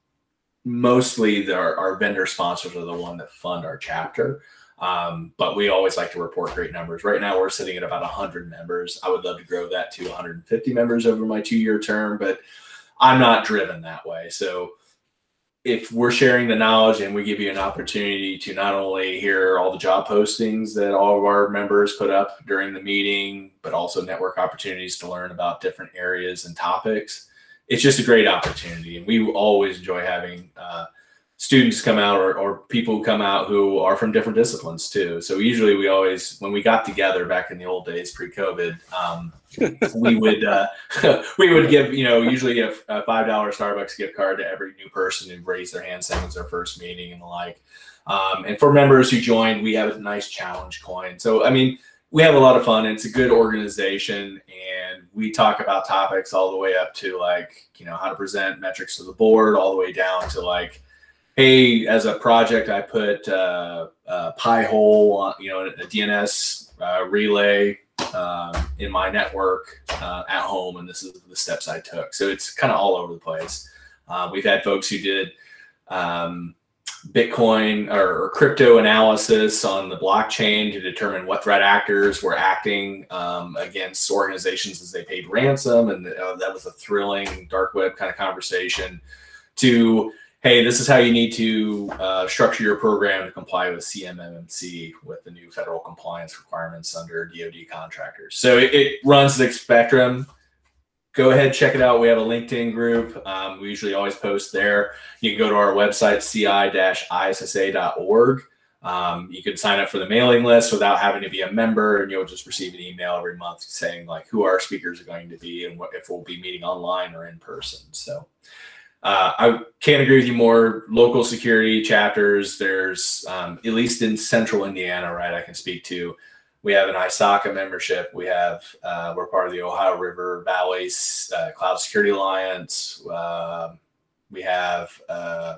mostly the, our, our vendor sponsors are the one that fund our chapter. Um, but we always like to report great numbers. Right now, we're sitting at about one hundred members. I would love to grow that to one hundred fifty members over my two-year term, but I'm not driven that way. So if we're sharing the knowledge and we give you an opportunity to not only hear all the job postings that all of our members put up during the meeting, but also network opportunities to learn about different areas and topics, it's just a great opportunity. And we always enjoy having uh, students come out or, or people come out who are from different disciplines too. So usually we always, when we got together back in the old days pre-COVID, um, we would uh, we would give, you know, usually a, a five dollar Starbucks gift card to every new person who raised their hand saying it was their first meeting and the like. Um, and for members who joined, we have a nice challenge coin. So, I mean, we have a lot of fun. It's a good organization, and we talk about topics all the way up to like, you know, how to present metrics to the board, all the way down to like, hey, as a project, I put uh, uh, Pi-hole, on, you know, a D N S uh, relay uh, in my network uh, at home, and this is the steps I took. So it's kind of all over the place. Uh, we've had folks who did um, Bitcoin or, or crypto analysis on the blockchain to determine what threat actors were acting um, against organizations as they paid ransom, and uh, that was a thrilling dark web kind of conversation. To hey, this is how you need to uh, structure your program to comply with C M M M C, with the new federal compliance requirements under D O D contractors. So it, it runs the spectrum. Go ahead, check it out. We have a LinkedIn group. Um, we usually always post there. You can go to our website, C I dash I S S A dot org. Um, you can sign up for the mailing list without having to be a member, and you'll just receive an email every month saying like who our speakers are going to be and what, if we'll be meeting online or in person. So Uh, I can't agree with you more. Local security chapters, there's, um, at least in central Indiana, right, I can speak to. We have an I SOCA membership. We have, uh, we're part of the Ohio River Valley uh, Cloud Security Alliance. Uh, we have, uh,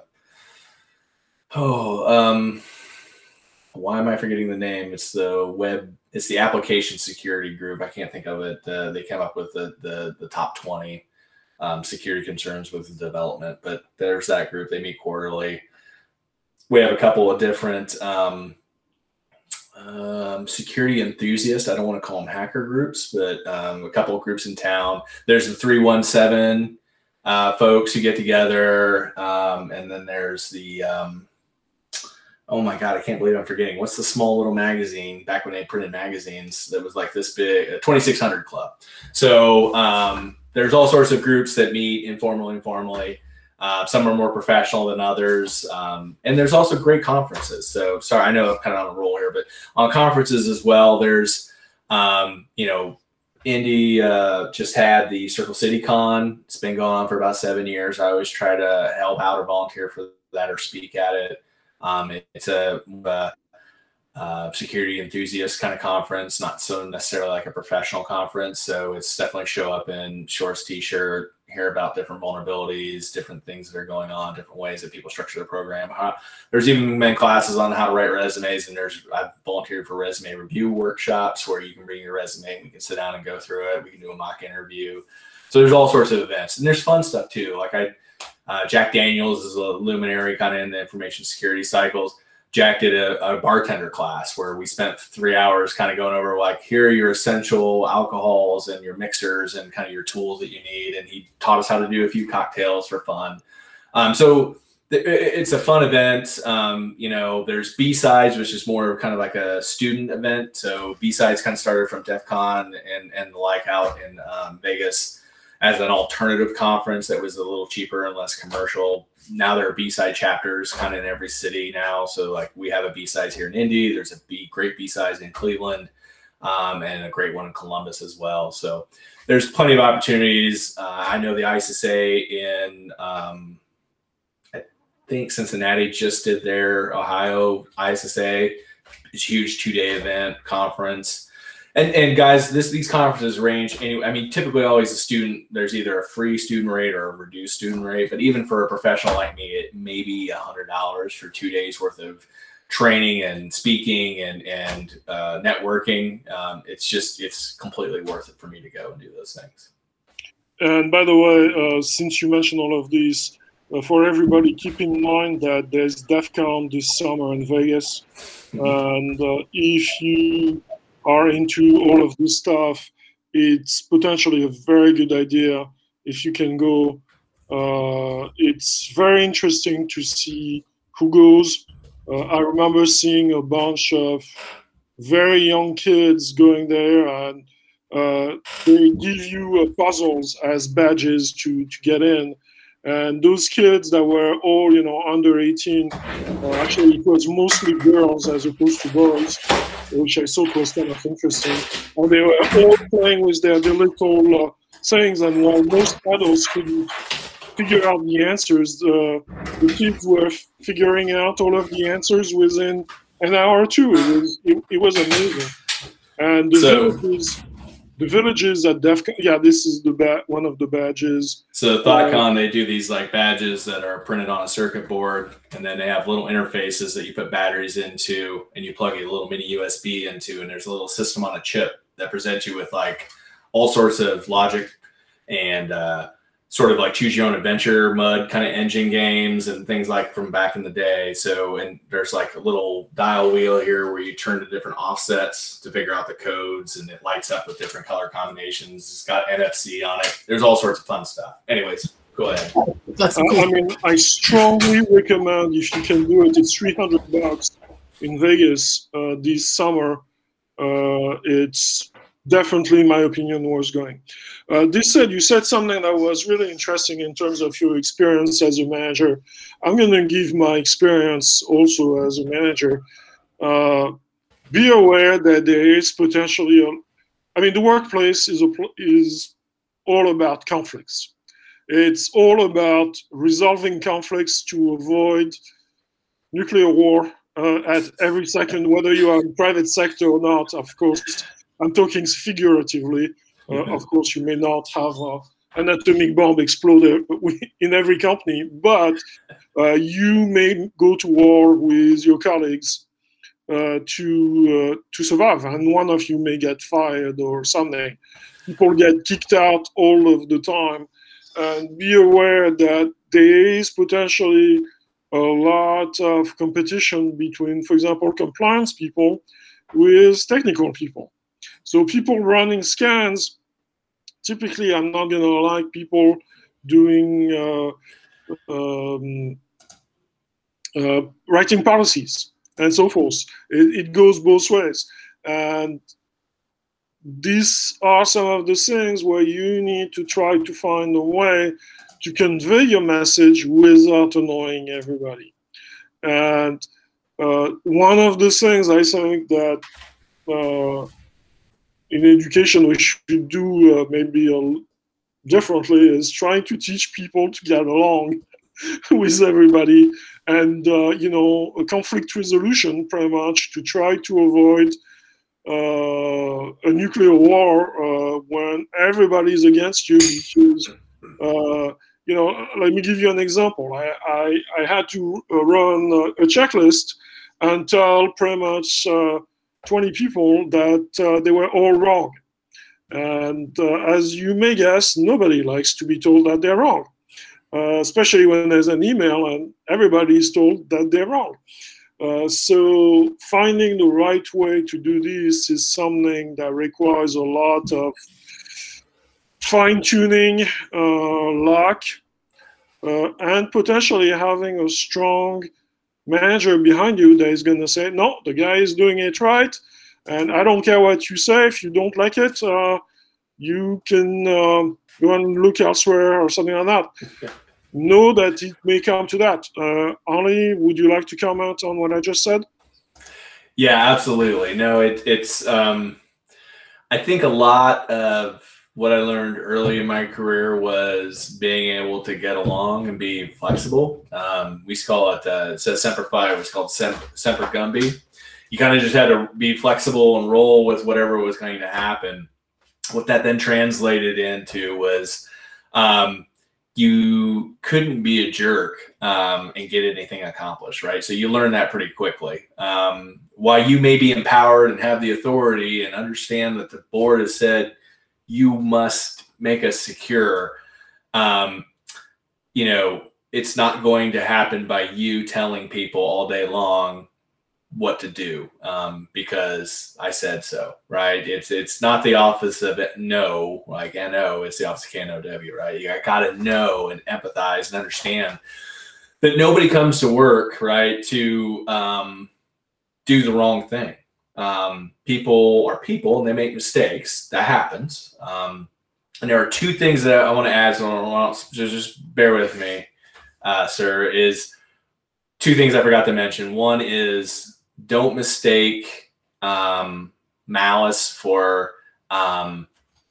oh, um, why am I forgetting the name? It's the web, it's the application security group. I can't think of it. Uh, they came up with the, the, the top twenty. Um, security concerns with development, but there's that group. They meet quarterly. We have a couple of different um, um, security enthusiasts. I don't want to call them hacker groups, but um, a couple of groups in town. There's the three one seven uh, folks who get together. Um, and then there's the, um, oh my God, I can't believe I'm forgetting. What's the small little magazine back when they printed magazines that was like this big, uh, twenty-six hundred Club. So um, there's all sorts of groups that meet informally, informally. Uh, some are more professional than others. Um, and there's also great conferences. So sorry, I know I'm kind of on a roll here, but on conferences as well, there's, um, you know, Indy uh, just had the Circle City Con. It's been going on for about seven years. I always try to help out or volunteer for that or speak at it. Um, it it's a, a, a security enthusiast kind of conference, not so necessarily like a professional conference. So it's definitely show up in shorts, t-shirt, hear about different vulnerabilities, different things that are going on, different ways that people structure the program. How, there's even been classes on how to write resumes, and there's I've volunteered for resume review workshops where you can bring your resume and we can sit down and go through it. We can do a mock interview. So there's all sorts of events, and there's fun stuff too. Like I, uh, Jack Daniels is a luminary kind of in the information security cycles. Jack did a, a bartender class where we spent three hours kind of going over like, here are your essential alcohols and your mixers and kind of your tools that you need. And he taught us how to do a few cocktails for fun. Um, so th- it's a fun event. Um, you know, there's B-Sides, which is more kind of like a student event. So B-Sides kind of started from DEF CON and, and the like out in um, Vegas as an alternative conference that was a little cheaper and less commercial. Now there are B-side chapters kind of in every city now. So like we have a B-sides here in Indy. There's a B, great B-sides in Cleveland um, and a great one in Columbus as well. So there's plenty of opportunities. Uh, I know the I S S A in, um, I think Cincinnati just did their Ohio I S S A. It's a huge two-day event conference. And, and guys, this these conferences range anyway. I mean, typically always a student, there's either a free student rate or a reduced student rate. But even for a professional like me, it may be one hundred dollars for two days worth of training and speaking and, and uh, networking. Um, it's just, it's completely worth it for me to go and do those things. And by the way, uh, since you mentioned all of these, uh, for everybody, keep in mind that there's DEF CON this summer in Vegas. Mm-hmm. And uh, if you are into all of this stuff, it's potentially a very good idea if you can go. Uh, it's very interesting to see who goes. Uh, I remember seeing a bunch of very young kids going there, and uh, they give you uh, puzzles as badges to, to get in. And those kids that were all, you know, under eighteen, uh, actually it was mostly girls as opposed to boys, which I thought was kind of interesting. And they were all playing with their, their little uh, things, and while most adults couldn't figure out the answers, uh, the kids were figuring out all of the answers within an hour or two. It was, it, it was amazing. And the so, villages, the villages at DEF CON, yeah, this is the ba- one of the badges. So ThoughtCon, uh, they do these like badges that are printed on a circuit board, and then they have little interfaces that you put batteries into, and you plug a little mini U S B into, and there's a little system on a chip that presents you with like all sorts of logic and uh, sort of like choose your own adventure mud kind of engine games and things like from back in the day. So, and there's like a little dial wheel here where you turn to different offsets to figure out the codes, and it lights up with different color combinations. It's got N F C on it. There's all sorts of fun stuff. Anyways, go ahead. That's cool. I mean, I strongly recommend, if you can do it, it's three hundred bucks in Vegas uh, this summer. Uh, it's definitely, in my opinion, worth going. Uh, this said, you said something that was really interesting in terms of your experience as a manager. I'm going to give my experience also as a manager. Uh, be aware that there is potentially, a, I mean, the workplace is, a, is all about conflicts. It's all about resolving conflicts to avoid nuclear war uh, at every second, whether you are in the private sector or not, of course. I'm talking figuratively. Uh, mm-hmm. Of course, you may not have uh, an atomic bomb explode in every company, but uh, you may go to war with your colleagues uh, to uh, to survive, and one of you may get fired or something. People get kicked out all of the time, and be aware that there is potentially a lot of competition between, for example, compliance people with technical people. So people running scans, typically I'm not going to like people doing uh, um, uh, writing policies and so forth. It, it goes both ways. And these are some of the things where you need to try to find a way to convey your message without annoying everybody. And uh, one of the things I think that uh, in education we should do uh, maybe a, differently is trying to teach people to get along with everybody, and uh, you know, a conflict resolution, pretty much, to try to avoid uh, a nuclear war uh, when everybody's against you. Because uh, you know, let me give you an example. I I, I had to run a checklist and tell pretty much uh, twenty people that uh, they were all wrong. And uh, as you may guess, nobody likes to be told that they're wrong. Uh, especially when there's an email and everybody is told that they're wrong. Uh, so finding the right way to do this is something that requires a lot of fine-tuning, uh, luck, uh, and potentially having a strong manager behind you that is going to say, no, the guy is doing it right, and I don't care what you say. If you don't like it, uh, you can um, go and look elsewhere or something like that. Know that it may come to that. Uh, Henri, would you like to comment on what I just said? Yeah, absolutely. No, it, it's, um, I think a lot of what I learned early in my career was being able to get along and be flexible. Um, we call it, uh, it says Semper Fi, it was called Sem- Semper Gumby. You kind of just had to be flexible and roll with whatever was going to happen. What that then translated into was, um, you couldn't be a jerk um, and get anything accomplished, right? So you learn that pretty quickly. Um, while you may be empowered and have the authority and understand that the board has said you must make us secure, um, you know, it's not going to happen by you telling people all day long what to do um, because I said so, right? It's it's not the office of it, no, like N O, it's the office of K N O W, right? You got to know and empathize and understand that nobody comes to work, right, to um, do the wrong thing. Um, people are people and they make mistakes. That happens. Um, and there are two things that I want to add, so just, just bear with me, uh, sir, is two things I forgot to mention. One is, don't mistake um, malice for um,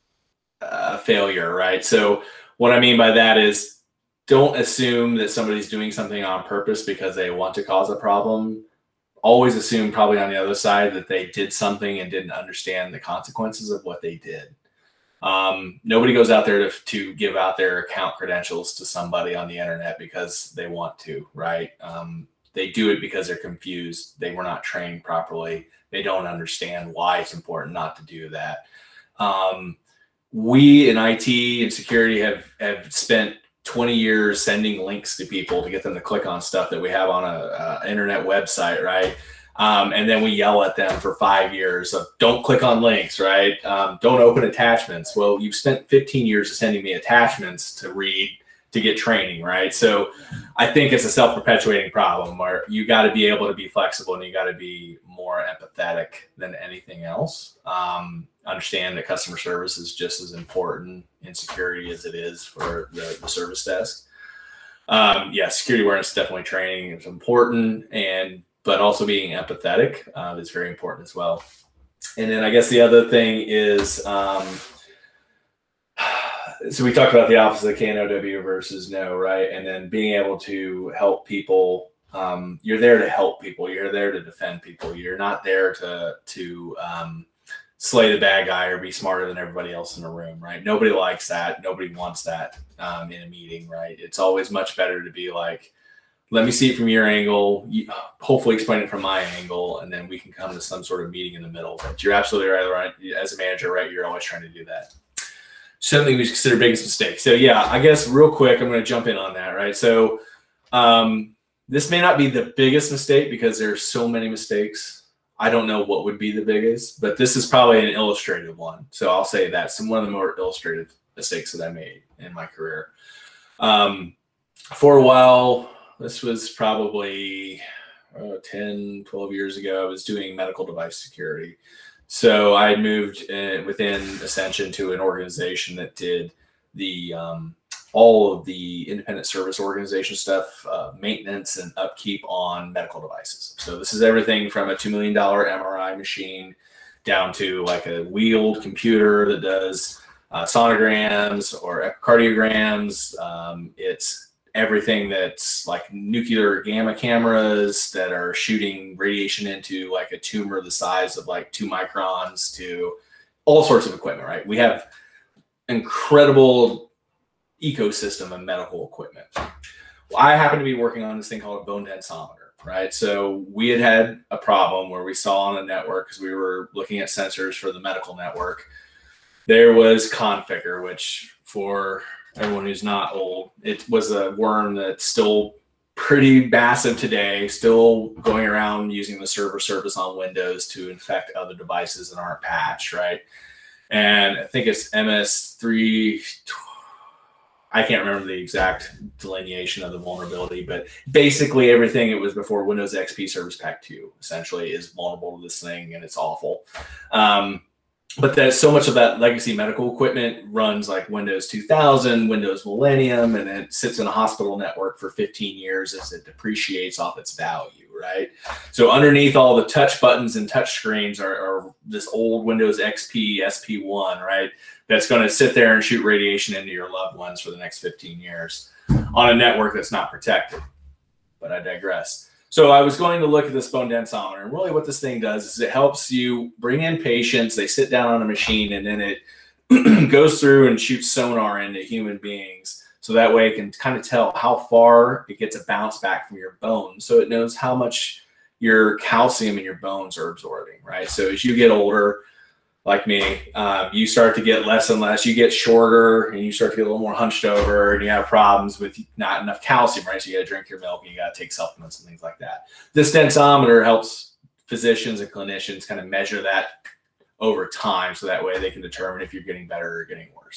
a failure, right? So what I mean by that is, don't assume that somebody's doing something on purpose because they want to cause a problem. Always assume, probably on the other side, that they did something and didn't understand the consequences of what they did. Um, nobody goes out there to, to give out their account credentials to somebody on the internet because they want to, right? Um, They do it because they're confused. They were not trained properly. They don't understand why it's important not to do that. Um, we in I T and security have, have spent twenty years sending links to people to get them to click on stuff that we have on a, a internet website, right? Um, and then we yell at them for five years of don't click on links, right? Um, don't open attachments. Well, you've spent fifteen years of sending me attachments to read to get training, right? So I think it's a self-perpetuating problem where you got to be able to be flexible and you got to be more empathetic than anything else. Um, understand that customer service is just as important in security as it is for the, the service desk. Um, yeah, security awareness, definitely training is important, and but also being empathetic uh, is very important as well. And then I guess the other thing is, um, so we talked about the office of the K N O W versus no, right? And then being able to help people. Um, you're there to help people. You're there to defend people. You're not there to to um, slay the bad guy or be smarter than everybody else in the room, right? Nobody likes that. Nobody wants that um, in a meeting, right? It's always much better to be like, let me see it from your angle, you, hopefully explain it from my angle, and then we can come to some sort of meeting in the middle. But you're absolutely right, right? As a manager, right, you're always trying to do that. Something we consider biggest mistake. So yeah, I guess real quick, I'm going to jump in on that, right? So um, this may not be the biggest mistake because there's so many mistakes. I don't know what would be the biggest, but this is probably an illustrative one. So I'll say that's one of the more illustrative mistakes that I made in my career. Um, for a while, this was probably uh, ten, twelve years ago, I was doing medical device security. So I moved uh, within Ascension to an organization that did the um, all of the independent service organization stuff, uh, maintenance and upkeep on medical devices. So this is everything from a two million dollar M R I machine down to like a wheeled computer that does uh, sonograms or echocardiograms. Um, it's everything that's like nuclear gamma cameras that are shooting radiation into like a tumor the size of like two microns to all sorts of equipment, right? We have incredible ecosystem of medical equipment. Well, I happen to be working on this thing called a bone densometer, right? So we had had a problem where we saw on a network, because we were looking at sensors for the medical network, there was Conficker, which for everyone who's not old, it was a worm that's still pretty massive today, still going around using the server service on Windows to infect other devices that aren't patched, right? And I think it's M S three, I can't remember the exact delineation of the vulnerability, but basically everything it was before Windows X P Service Pack two essentially is vulnerable to this thing, and it's awful. Um, but that so much of that legacy medical equipment runs like Windows two thousand, Windows Millennium, and it sits in a hospital network for fifteen years as it depreciates off its value, right? So underneath all the touch buttons and touch screens are, are this old Windows X P, S P one, right? That's going to sit there and shoot radiation into your loved ones for the next fifteen years on a network that's not protected. But I digress. So I was going to look at this bone densometer, and really what this thing does is it helps you bring in patients, they sit down on a machine, and then it goes through and shoots sonar into human beings. So that way it can kind of tell how far it gets a bounce back from your bones. So it knows how much your calcium in your bones are absorbing, right? So as you get older, like me, um, you start to get less and less, you get shorter, and you start to get a little more hunched over, and you have problems with not enough calcium, right? So you got to drink your milk, and you got to take supplements and things like that. This densometer helps physicians and clinicians kind of measure that over time, so that way they can determine if you're getting better or getting worse.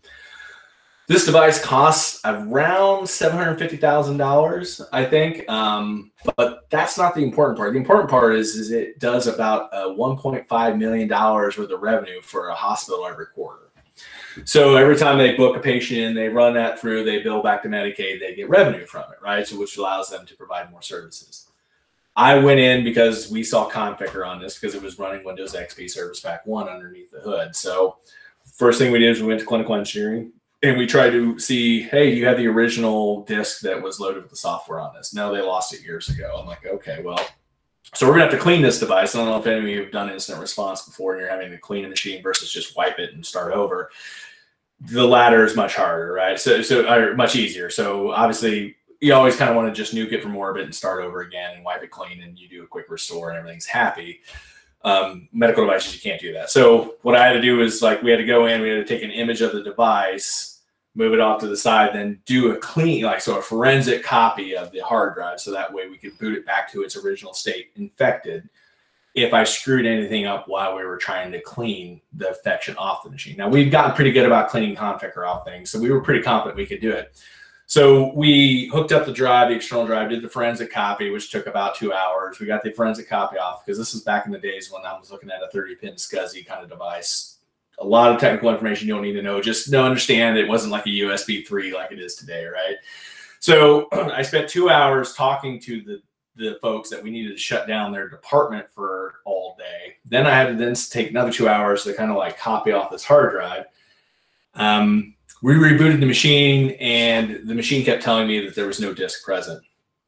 This device costs around seven hundred fifty thousand dollars, I think, um, but that's not the important part. The important part is, is it does about uh, one point five million dollars worth of revenue for a hospital every quarter. So every time they book a patient in, they run that through, they bill back to Medicaid, they get revenue from it, right? So which allows them to provide more services. I went in because we saw Conficker on this because it was running Windows X P Service Pack one underneath the hood. So first thing we did is we went to clinical engineering, and we tried to see, hey, you have the original disk that was loaded with the software on this. No, they lost it years ago. I'm like, okay, well, so we're gonna have to clean this device. I don't know if any of you have done incident response before and you're having to clean a machine versus just wipe it and start over. The latter is much harder, right? So, so or much easier. So obviously you always kind of want to just nuke it from orbit and start over again and wipe it clean, and you do a quick restore and everything's happy. Um, medical devices, you can't do that. So what I had to do is, like, we had to go in, we had to take an image of the device, move it off to the side, then do a clean, like, so a forensic copy of the hard drive. So that way we could boot it back to its original state, infected, if I screwed anything up while we were trying to clean the infection off the machine. Now, we've gotten pretty good about cleaning Conficker off things, so we were pretty confident we could do it. So we hooked up the drive, the external drive, did the forensic copy, which took about two hours. We got the forensic copy off because this is back in the days when I was looking at a thirty pin SCSI kind of device. A lot of technical information you don't need to know. Just know, understand it wasn't like a U S B three like it is today, right? So I spent two hours talking to the, the folks that we needed to shut down their department for all day. Then I had to then take another two hours to kind of like copy off this hard drive. Um, We rebooted the machine, and the machine kept telling me that there was no disk present.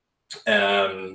Um,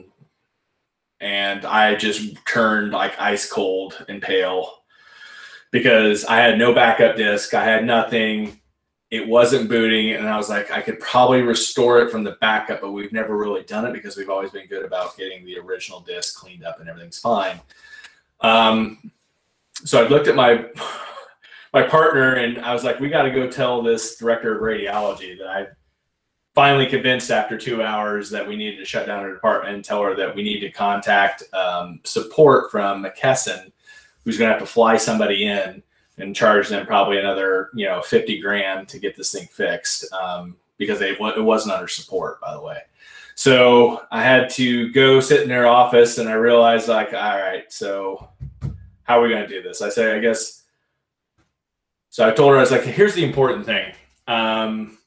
and I just turned like ice cold and pale because I had no backup disk. I had nothing. It wasn't booting. And I was like, I could probably restore it from the backup, but we've never really done it because we've always been good about getting the original disk cleaned up and everything's fine. Um, so I looked at my... my partner, and I was like, we got to go tell this director of radiology that I finally convinced after two hours that we needed to shut down her department, and tell her that we need to contact um, support from McKesson, who's going to have to fly somebody in and charge them probably another, you know, fifty grand to get this thing fixed. Um, because they it wasn't under support, by the way. So I had to go sit in their office, and I realized, like, all right, so how are we going to do this? I say, I guess. So I told her, I was like, here's the important thing. Um,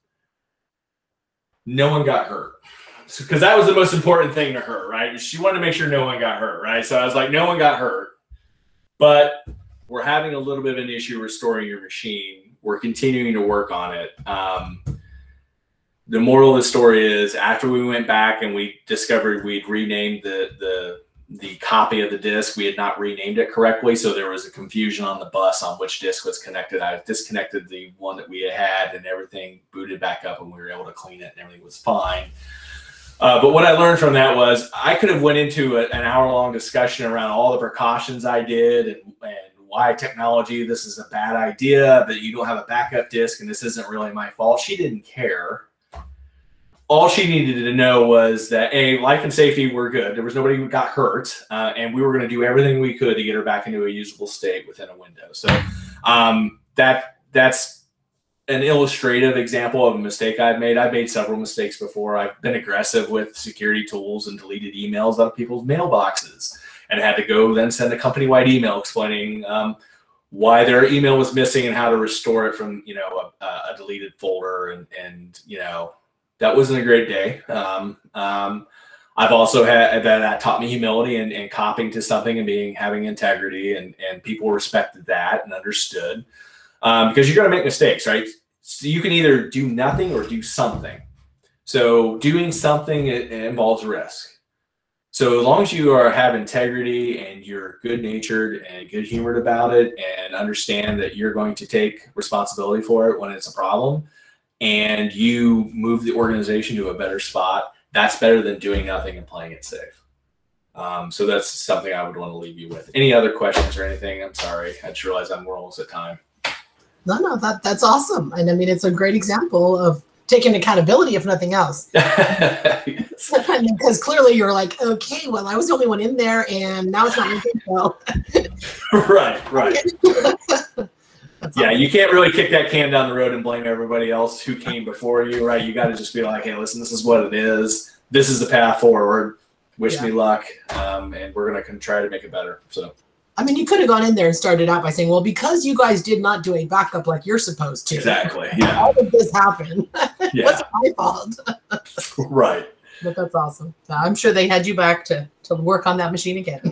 no one got hurt. Because that was the most important thing to her, right? She wanted to make sure no one got hurt, right? So I was like, no one got hurt. But we're having a little bit of an issue restoring your machine. We're continuing to work on it. Um, the moral of the story is, after we went back and we discovered we'd renamed the, the, the copy of the disk, we had not renamed it correctly. So there was a confusion on the bus on which disk was connected. I disconnected the one that we had, and everything booted back up, and we were able to clean it, and everything was fine. Uh, but what I learned from that was I could have went into a, an hour-long discussion around all the precautions I did, and, and why technology, this is a bad idea, that you don't have a backup disk, and this isn't really my fault. She didn't care. All she needed to know was that, A, life and safety were good. There was nobody who got hurt, uh, and we were going to do everything we could to get her back into a usable state within a window. So um, that that's an illustrative example of a mistake I've made. I've made several mistakes before. I've been aggressive with security tools and deleted emails out of people's mailboxes, and had to go then send a company-wide email explaining um, why their email was missing and how to restore it from, you know, a, a deleted folder. And, and, you know, that wasn't a great day. Um, um, I've also had that, that taught me humility and, and copying to something and being, having integrity, and, and people respected that and understood, um, because you're going to make mistakes, right? So you can either do nothing or do something. So doing something, it, it involves risk. So as long as you are have integrity and you're good natured and good humored about it, and understand that you're going to take responsibility for it when it's a problem, and you move the organization to a better spot, that's better than doing nothing and playing it safe. Um, so that's something I would want to leave you with. Any other questions or anything? I'm sorry. I just realized I'm almost at time. No, no, that that's awesome. And I mean, it's a great example of taking accountability, if nothing else. Yes. Because clearly you're like, okay, well, I was the only one in there, and now it's not working well. Right, right. That's yeah, awesome. you can't really kick that can down the road and blame everybody else who came before you, right? You got to just be like, hey, listen, this is what it is. This is the path forward. Wish Yeah. me luck, um, and we're going to try to make it better. So, I mean, you could have gone in there and started out by saying, well, because you guys did not do a backup like you're supposed to. exactly, yeah. How did this happen? Yeah. What's my fault? Right. But that's awesome. So I'm sure they had you back to, to work on that machine again.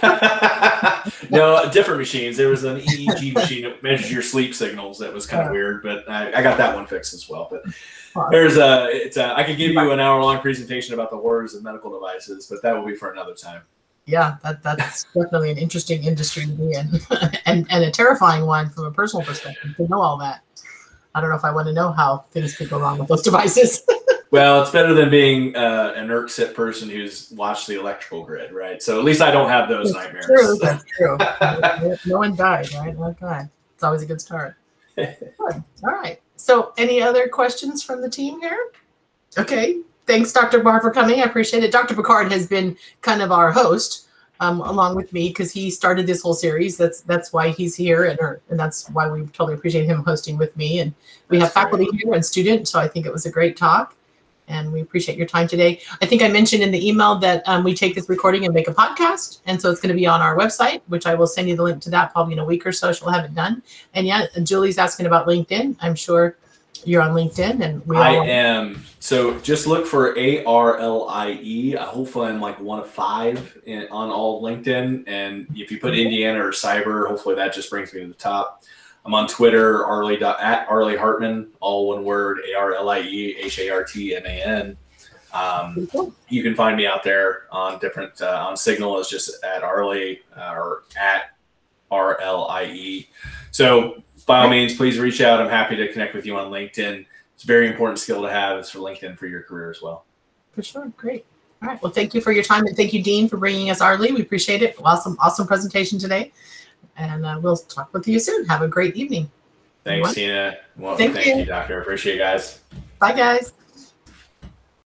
No, different machines. There was an E E G machine that measures your sleep signals. That was kind of Yeah. weird, but I, I got that one fixed as well. But Awesome. there's a, it's a, I could give you an hour long presentation about the horrors of medical devices, but that will be for another time. Yeah, that, that's definitely an interesting industry to be in, and, and a terrifying one from a personal perspective to know all that. I don't know if I want to know how things could go wrong with those devices. Well, it's better than being uh, an irk sit person who's watched the electrical grid, right? So at least I don't have those That's nightmares. true. That's true. No- no one died, right? Okay. It's always a good start. Good. All right. So any other questions from the team here? Okay. Thanks, Doctor Barr, for coming. I appreciate it. Doctor Picard has been kind of our host um, along with me because he started this whole series. That's that's why he's here, and, or, and that's why we totally appreciate him hosting with me. And we That's have faculty great. here and students, so I think it was a great talk. And we appreciate your time today. I think I mentioned in the email that um, we take this recording and make a podcast. And so it's going to be on our website, which I will send you the link to that probably in a week or so. She'll have it done. And yeah, Julie's asking about LinkedIn. I'm sure you're on LinkedIn. And we I all am. So just look for A R L I E. Hopefully I'm like one of five in, on all LinkedIn. And if you put Indiana or cyber, hopefully that just brings me to the top. I'm on Twitter, Arlie, at Arlie Hartman, all one word, A R L I E H A R T M A N. Um, Cool. you can find me out there on different, uh, on Signal is just at Arlie uh, or at R L I E. So by all means, please reach out. I'm happy to connect with you on LinkedIn. It's a very important skill to have is for LinkedIn for your career as well. For sure. Great. All right. Well, thank you for your time. And thank you, Dean, for bringing us Arlie. We appreciate it. Awesome, awesome presentation today. And uh, we'll talk with you soon. Have a great evening. Thanks, What? Tina. Well, Thank thank, you. you, Doctor. I appreciate you guys. Bye, guys.